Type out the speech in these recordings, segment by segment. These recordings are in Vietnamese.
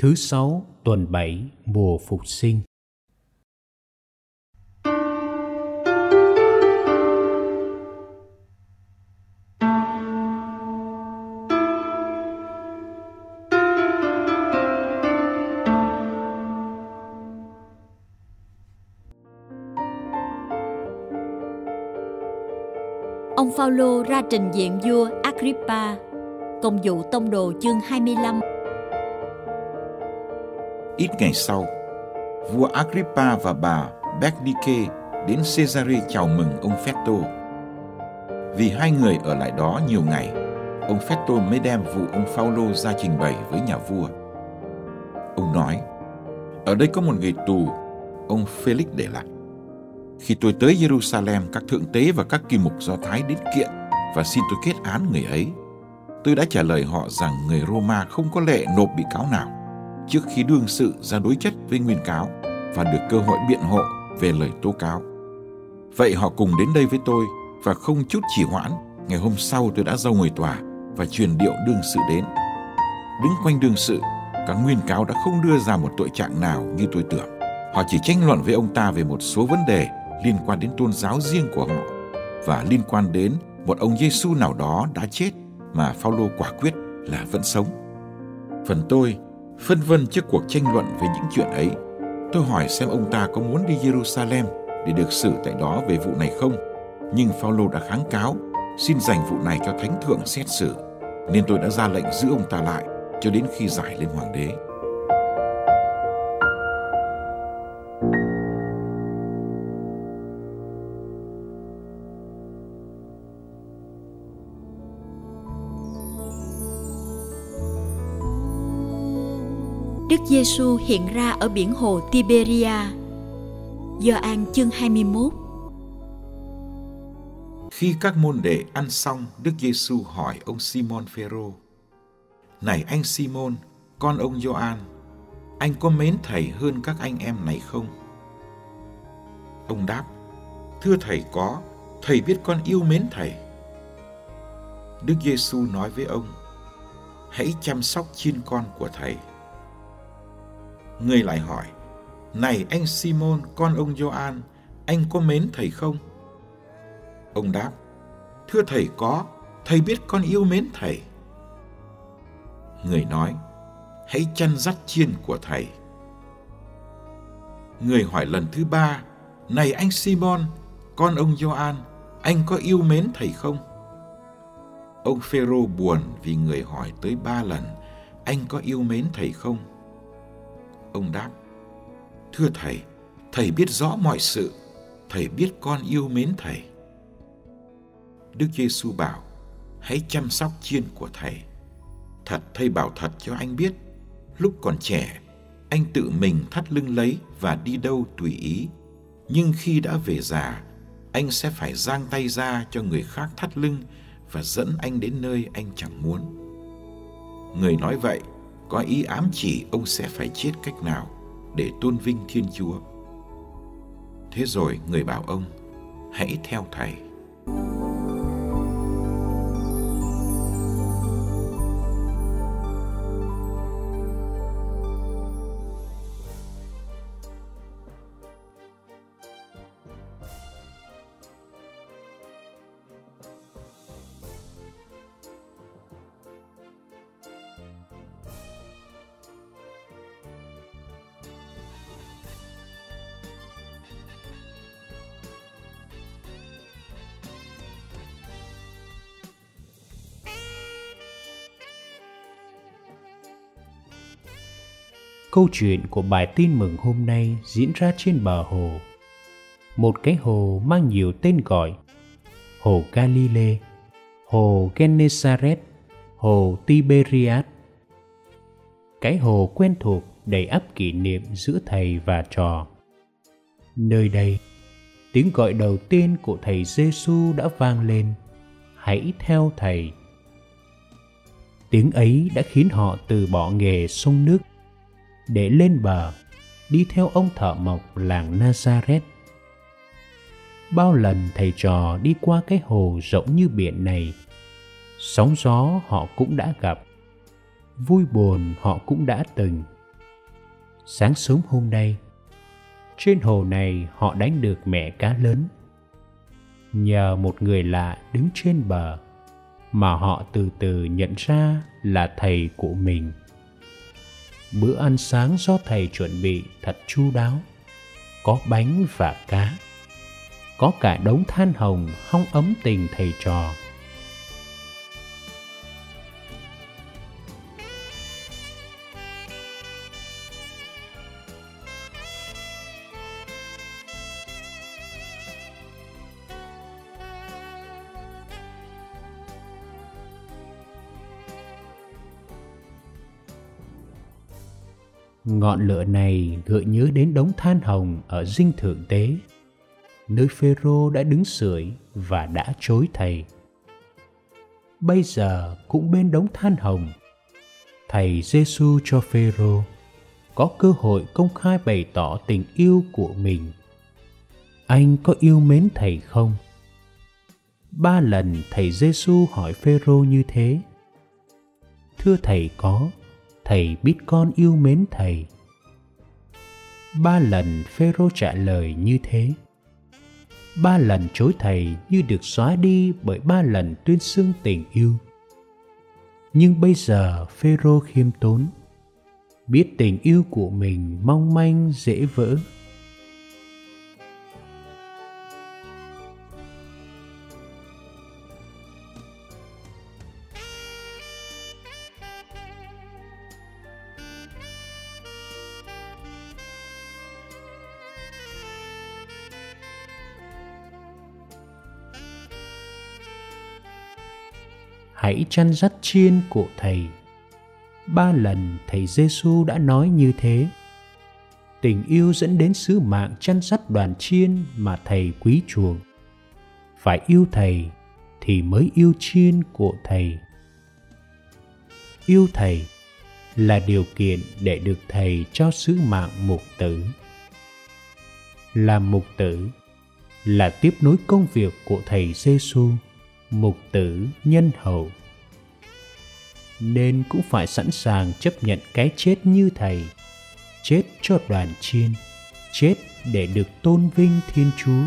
Thứ 6 tuần 7 mùa Phục sinh. Ông Phao-lô ra trình diện vua Agrippa. Công vụ tông đồ chương 25. Ít ngày sau, vua Agrippa và bà Bernice đến Caesarea chào mừng ông Festo. Vì hai người ở lại đó nhiều ngày, ông Festo mới đem vụ ông Phao-lô ra trình bày với nhà vua. Ông nói, ở đây có một người tù, ông Felix để lại. Khi tôi tới Jerusalem, các thượng tế và các kỳ mục Do Thái đến kiện và xin tôi kết án người ấy. Tôi đã trả lời họ rằng người Roma không có lệ nộp bị cáo nào trước khi đương sự ra đối chất với nguyên cáo và được cơ hội biện hộ về lời tố cáo. Vậy họ cùng đến đây với tôi và không chút trì hoãn. Ngày hôm sau tôi đã ra ngồi tòa và truyền điệu đương sự đến. Đứng quanh đương sự, các nguyên cáo đã không đưa ra một tội trạng nào như tôi tưởng. Họ chỉ tranh luận với ông ta về một số vấn đề liên quan đến tôn giáo riêng của họ và liên quan đến một ông Giêsu nào đó đã chết mà Phao-lô quả quyết là vẫn sống. Phần tôi phân vân trước cuộc tranh luận về những chuyện ấy. Tôi hỏi xem ông ta có muốn đi Jerusalem để được xử tại đó về vụ này không, nhưng Phao-lô đã kháng cáo, xin dành vụ này cho thánh thượng xét xử, nên tôi đã ra lệnh giữ ông ta lại cho đến khi giải lên hoàng đế. Đức Giêsu hiện ra ở biển hồ Tiberia. Gioan chương 21. Khi các môn đệ ăn xong, Đức Giêsu hỏi ông Simon Phêrô: Này anh Simon, con ông Gioan, anh có mến thầy hơn các anh em này không? Ông đáp: Thưa thầy có, thầy biết con yêu mến thầy. Đức Giêsu nói với ông: Hãy chăm sóc chiên con của thầy. Người lại hỏi: Này anh Simon, con ông Gioan, anh có mến thầy không? Ông đáp: Thưa thầy có, thầy biết con yêu mến thầy. Người nói: Hãy chăn dắt chiên của thầy. Người hỏi lần thứ ba: Này anh Simon, con ông Gioan, anh có yêu mến thầy không? Ông Phêrô buồn vì người hỏi tới 3 lần: Anh có yêu mến thầy không? Ông đáp: Thưa thầy, thầy biết rõ mọi sự, thầy biết con yêu mến thầy. Đức Giêsu bảo: Hãy chăm sóc chiên của thầy. Thật thầy bảo thật cho anh biết, lúc còn trẻ, anh tự mình thắt lưng lấy và đi đâu tùy ý. Nhưng khi đã về già, anh sẽ phải giang tay ra cho người khác thắt lưng và dẫn anh đến nơi anh chẳng muốn. Người nói vậy có ý ám chỉ ông sẽ phải chết cách nào để tôn vinh Thiên Chúa. Thế rồi người bảo ông: Hãy theo thầy. Câu chuyện của bài tin mừng hôm nay diễn ra trên bờ hồ. Một cái hồ mang nhiều tên gọi: hồ Galilee, hồ Gennesaret, hồ Tiberias. Cái hồ quen thuộc đầy ắp kỷ niệm giữa thầy và trò. Nơi đây, tiếng gọi đầu tiên của thầy Giêsu đã vang lên: Hãy theo thầy. Tiếng ấy đã khiến họ từ bỏ nghề xông nước để lên bờ, đi theo ông thợ mộc làng Nazareth. Bao lần thầy trò đi qua cái hồ rộng như biển này, sóng gió họ cũng đã gặp, vui buồn họ cũng đã từng, Sáng sớm hôm nay, trên hồ này họ đánh được mẹ cá lớn. Nhờ một người lạ đứng trên bờ mà họ từ từ nhận ra là thầy của mình. Bữa ăn sáng do thầy chuẩn bị thật chu đáo. Có bánh và cá. Có cả đống than hồng hong ấm tình thầy trò. Ngọn lửa này gợi nhớ đến đống than hồng ở dinh thượng tế, nơi Phêrô đã đứng sưởi và đã chối thầy. Bây giờ cũng bên đống than hồng, thầy Giêsu cho Phêrô có cơ hội công khai bày tỏ tình yêu của mình. Anh có yêu mến thầy không? 3 lần thầy Giêsu hỏi Phêrô như thế. Thưa thầy có, thầy biết con yêu mến thầy. 3 lần Phêrô trả lời như thế. 3 lần chối thầy như được xóa đi bởi 3 lần tuyên xưng tình yêu. Nhưng bây giờ Phêrô khiêm tốn, biết tình yêu của mình mong manh dễ vỡ. Hãy chăn dắt chiên của thầy. 3 lần thầy Giêsu đã nói như thế. Tình yêu dẫn đến sứ mạng chăn dắt đoàn chiên mà thầy quý chuộng. Phải yêu thầy thì mới yêu chiên của thầy. Yêu thầy là điều kiện để được thầy cho sứ mạng mục tử. Làm mục tử là tiếp nối công việc của thầy Giêsu, mục tử nhân hậu. Nên cũng phải sẵn sàng chấp nhận cái chết như thầy, chết cho đoàn chiên, chết để được tôn vinh Thiên Chúa.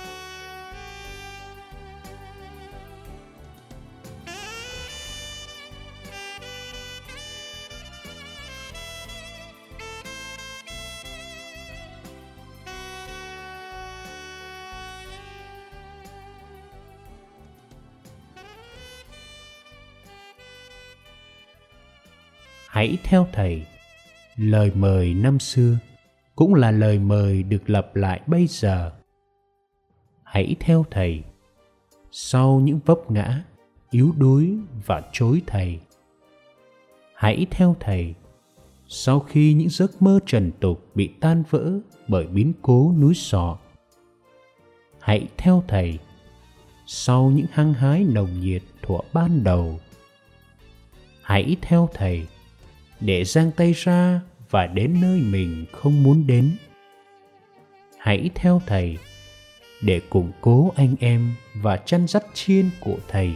Hãy theo thầy. Lời mời năm xưa cũng là lời mời được lặp lại bây giờ. Hãy theo thầy. Sau những vấp ngã, yếu đuối và chối thầy. Hãy theo thầy. Sau khi những giấc mơ trần tục bị tan vỡ bởi biến cố núi Sọ. Hãy theo thầy. Sau những hăng hái nồng nhiệt thuở ban đầu. Hãy theo thầy để giang tay ra và đến nơi mình không muốn đến. Hãy theo thầy để củng cố anh em và chăn dắt chiên của thầy.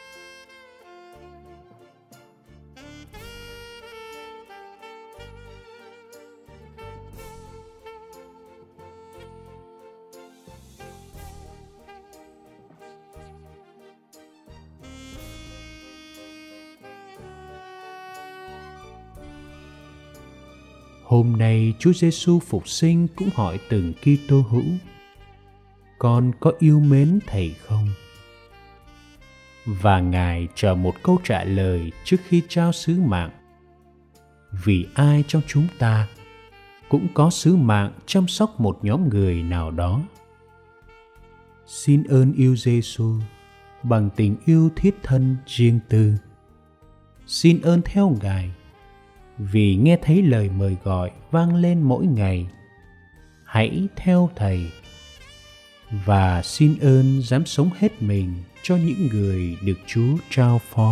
Hôm nay Chúa Giêsu phục sinh cũng hỏi từng Kitô hữu: con có yêu mến thầy không? Và Ngài chờ một câu trả lời trước khi trao sứ mạng. Vì ai trong chúng ta cũng có sứ mạng chăm sóc một nhóm người nào đó. Xin ơn yêu Giêsu bằng tình yêu thiết thân riêng tư. Xin ơn theo Ngài vì nghe thấy lời mời gọi vang lên mỗi ngày: hãy theo thầy. Và xin ơn dám sống hết mình cho những người được Chúa trao phó.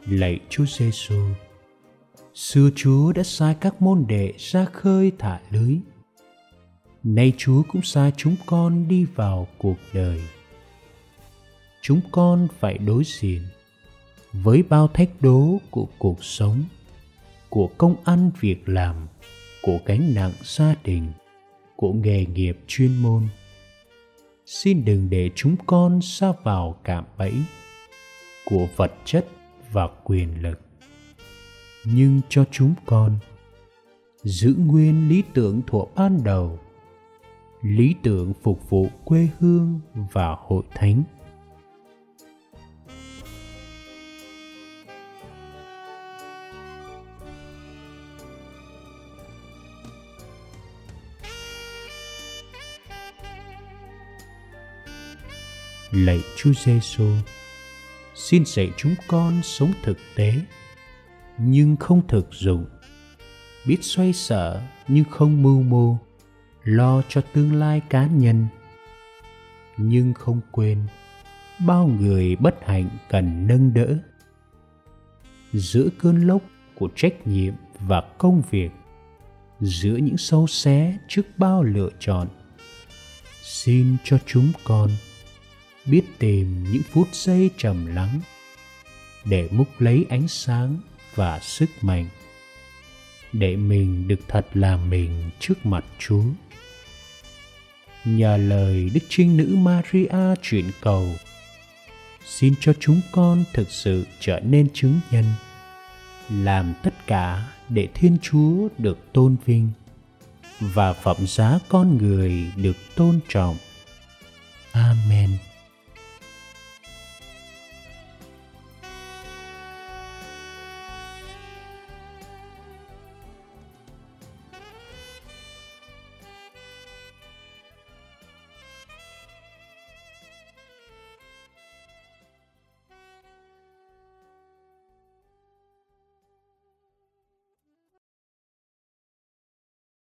Lạy Chúa Giêsu, xưa Chúa đã sai các môn đệ ra khơi thả lưới. Nay Chúa cũng sai chúng con đi vào cuộc đời. Chúng con phải đối diện với bao thách đố của cuộc sống, của công ăn việc làm, của gánh nặng gia đình, của nghề nghiệp chuyên môn. Xin đừng để chúng con sa vào cạm bẫy của vật chất và quyền lực, nhưng cho chúng con giữ nguyên lý tưởng thuở ban đầu, lý tưởng phục vụ quê hương và hội thánh. Lạy Chúa Giêsu, xin dạy chúng con sống thực tế nhưng không thực dụng, biết xoay sở nhưng không mưu mô, lo cho tương lai cá nhân, nhưng không quên bao người bất hạnh cần nâng đỡ. Giữa cơn lốc của trách nhiệm và công việc, giữa những sâu xé trước bao lựa chọn, xin cho chúng con biết tìm những phút giây trầm lắng để múc lấy ánh sáng và sức mạnh, để mình được thật là mình trước mặt Chúa. Nhờ lời Đức Trinh Nữ Maria chuyển cầu, xin cho chúng con thực sự trở nên chứng nhân, làm tất cả để Thiên Chúa được tôn vinh và phẩm giá con người được tôn trọng. Amen.